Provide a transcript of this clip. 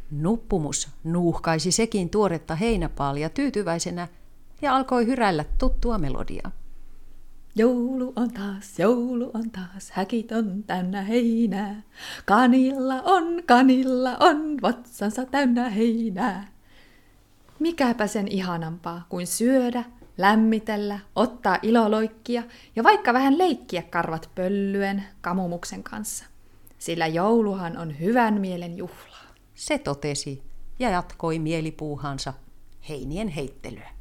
Nuppumus nuuhkaisi sekin tuoretta heinäpaalia tyytyväisenä ja alkoi hyräillä tuttua melodiaa. Joulu on taas, häkit on täynnä heinää. Kanilla on, vatsansa täynnä heinää. Mikäpä sen ihanampaa kuin syödä, lämmitellä, ottaa iloloikkia ja vaikka vähän leikkiä karvat pöllyen Kamumuksen kanssa. Sillä jouluhan on hyvän mielen juhla. Se totesi ja jatkoi mielipuuhansa heinien heittelyä.